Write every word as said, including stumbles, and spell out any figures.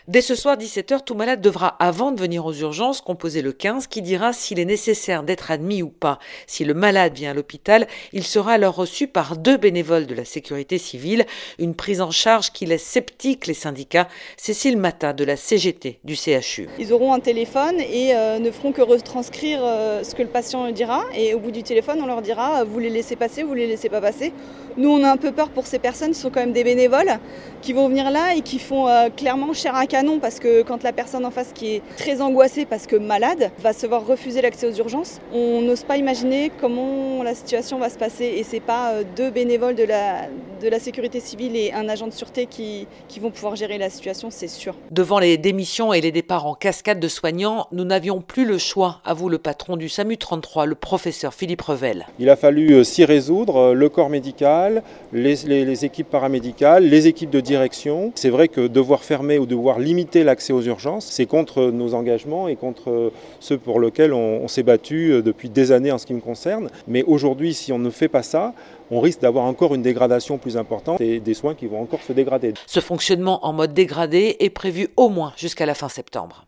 Dès ce soir dix-sept heures, tout malade devra, avant de venir aux urgences, composer le quinze qui dira s'il est nécessaire d'être admis ou pas. Si le malade vient à l'hôpital, il sera alors reçu par deux bénévoles de la sécurité civile, une prise en charge qui laisse sceptiques les syndicats. Cécile Matin de la C G T du C H U. Ils auront un téléphone et euh, ne feront que retranscrire euh, ce que le patient dira, et au bout du téléphone on leur dira euh, vous les laissez passer, vous les laissez pas passer. Nous on a un peu peur pour ces personnes, qui sont quand même des bénévoles qui vont venir là et qui font euh, clairement chair à canon, parce que quand la personne en face qui est très angoissée parce que malade va se voir refuser l'accès aux urgences, on n'ose pas imaginer comment la situation va se passer, et c'est pas euh, deux bénévoles de la, de la sécurité civile et un agent de sûreté qui, qui vont pouvoir gérer la situation, c'est sûr. Devant les démissions et les départs en cascade de soignants, nous n'avions plus le choix, avoue le patron du SAMU trente-trois, le professeur Philippe Revel. Il a fallu s'y résoudre, le corps médical, les, les, les équipes paramédicales, les équipes de direction. C'est vrai que devoir fermer ou devoir limiter l'accès aux urgences, c'est contre nos engagements et contre ceux pour lesquels on, on s'est battu depuis des années en ce qui me concerne. Mais aujourd'hui, si on ne fait pas ça, on risque d'avoir encore une dégradation plus importante et des soins qui vont encore se dégrader. Ce fonctionnement en mode dégradé est prévu au moins jusqu'à la fin septembre.